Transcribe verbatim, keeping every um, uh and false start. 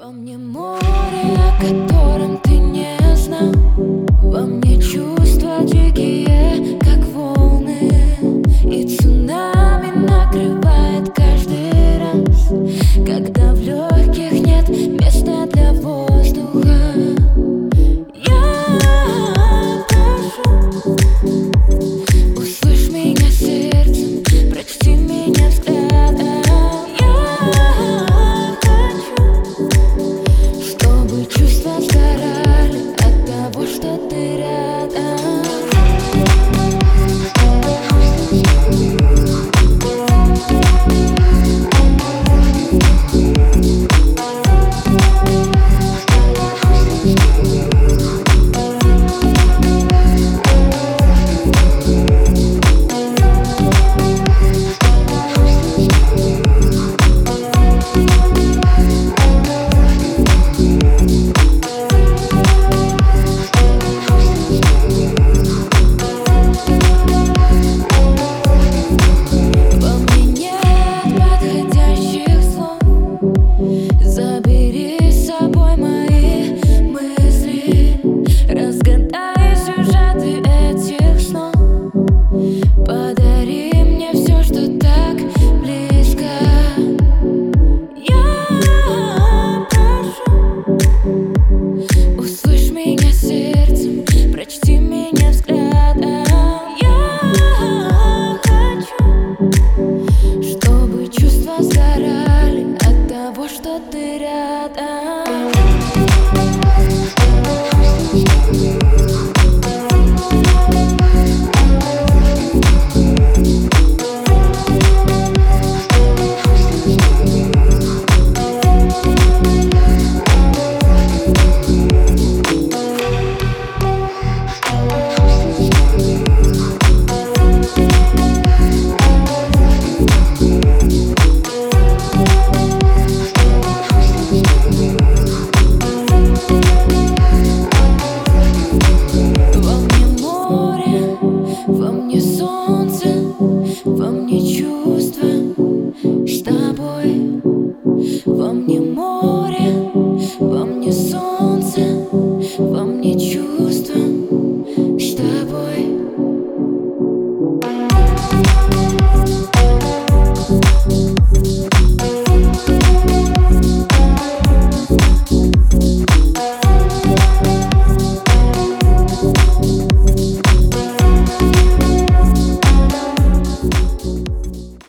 Во мне море, о котором ты не знал. Во мне чувства дикие, как волны. И цунами накрывает каждый раз, когда в легких нет места для воздуха. Я прошу, услышь меня сердцем, прочти меня взглядом. Я хочу, чтобы чувства сгорали от того, что ты рядом. Забери с собой мои мысли, разгадай сюжеты этих снов. Подари мне все, что так близко. Я прошу, услышь меня сердцем, прочти меня взглядом. Я хочу, чтобы чувства сгорали от того, что ты рядом. Во мне солнце, во мне чувства с тобой, во мне море.